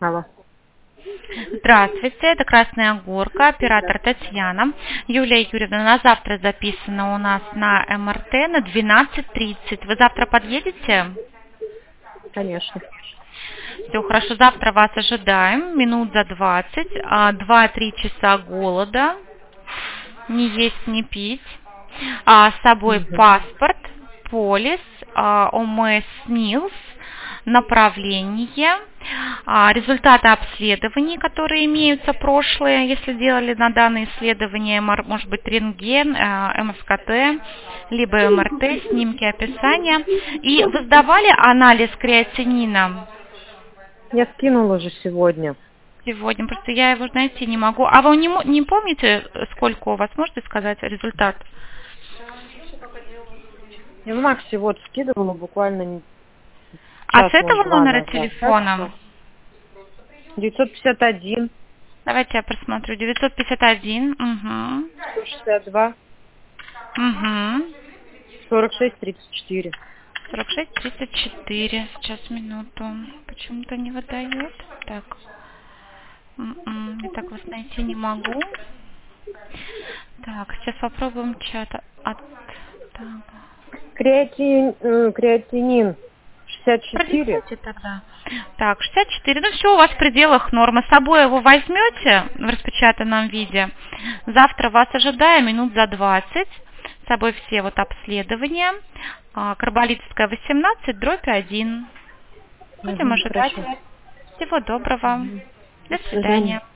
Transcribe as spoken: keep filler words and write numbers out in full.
Алло. Здравствуйте, это Красная Горка, оператор Татьяна. Юлия Юрьевна, на завтра записана у нас на эм эр тэ на двенадцать тридцать. Вы завтра подъедете? Конечно. Все хорошо, завтра вас ожидаем, минут за двадцать, два-три часа голода, не есть, не пить. А, с собой Угу. паспорт, полис, а, о эм эс СНИЛС, направление, а, результаты обследований, которые имеются прошлые, если делали на данное исследование, мор- может быть рентген, а, эм эс ка тэ, либо эм эр тэ, снимки, описания. И вы сдавали анализ креатинина? Я скинула уже сегодня. Сегодня, просто я его найти не могу. А вы не, мо- не помните, сколько у вас, можете сказать результат? Я в Максе вот скидывала буквально не- А с час, может, этого два номера назад. Так телефона? что девятьсот пятьдесят один, Давайте я просмотрю. девятьсот пятьдесят один. Угу. сто шестьдесят два, Угу. сорок шесть тридцать четыре. сорок шесть тридцать четыре. Сейчас, минуту. Почему-то не выдает. Так. М-м, Я так вас найти не могу. Так, сейчас попробуем чат. От... Так. Креатин, э, креатинин шестьдесят четыре. Продиктуйте тогда. Так, шестьдесят четыре. Ну все, у вас в пределах нормы. С собой его возьмете в распечатанном виде. Завтра вас ожидаю минут за двадцать. С собой все вот обследования. А, Карболитская восемнадцать, дробь один. Будем Угу, ожидать. хорошо. Всего доброго. Угу. До До свидания. свидания.